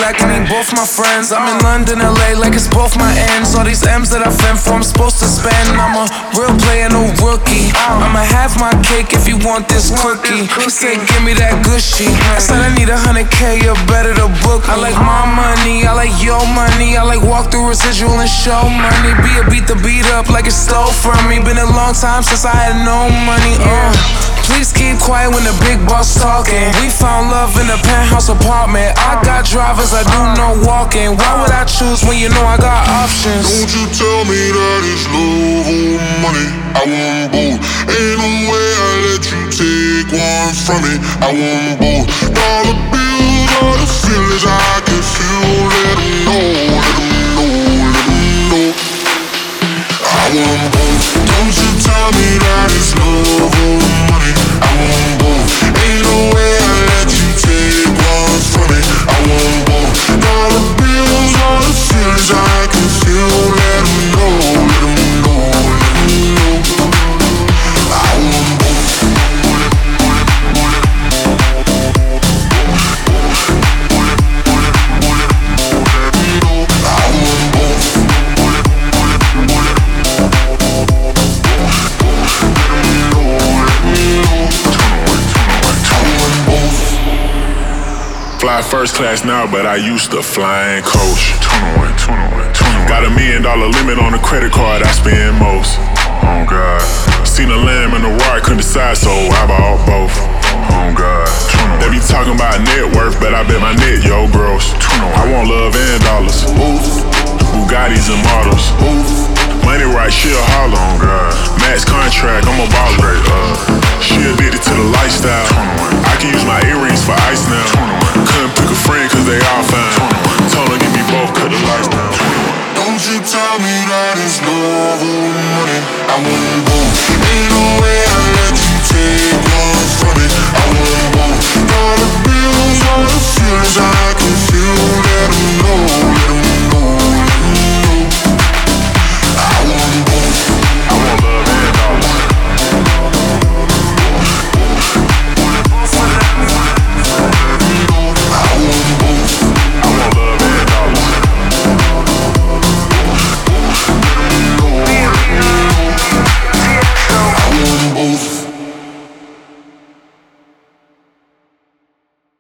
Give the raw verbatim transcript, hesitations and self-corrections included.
I can need both my friends. I'm in London, L A, like it's both my ends. All these M's that I fend for, I'm supposed to spend. I'm a real player, no rookie. I'ma have my cake if you want this cookie. He said, give me that gushy. I said, I need a hundred K, you're better to book. I like my money, I like your money. I like walk through residual and show money. Be a beat the beat up like it's stole from me. Been a long time since I had no money. Uh, please keep quiet when the big boss talking. We found love in a penthouse apartment. I got drivers, I do no walking. Why would I choose when you know I got options? Don't you tell me that it's love or money. I want both. Ain't no way I let you take one from me. I want both. Dollar bills, all the feelings I can feel. Let them know, let them know, let them know. I want both. Don't you tell me that it's love or money. I want both. Ain't no way I let you take one from me. I want both. Dollar bills, all the feelings I can feel. Let them know, let them know, let them know. I want both. Fly first class now, but I used to fly and coach. twenty-one, twenty-one, twenty-one. Got a million dollar limit on the credit card I spend most. Oh God. Seen a lamb and a roar, couldn't decide, so I bought both. Oh God. twenty-one. They be talking about net worth, but I bet my net, yo, gross. twenty-one. I want love and dollars. Oof. Bugattis and models. Oof. Money right, she a holler. Oh God. Max contract, I'm a baller. Uh, she addicted to the lifestyle. twenty-one. I can use my earrings for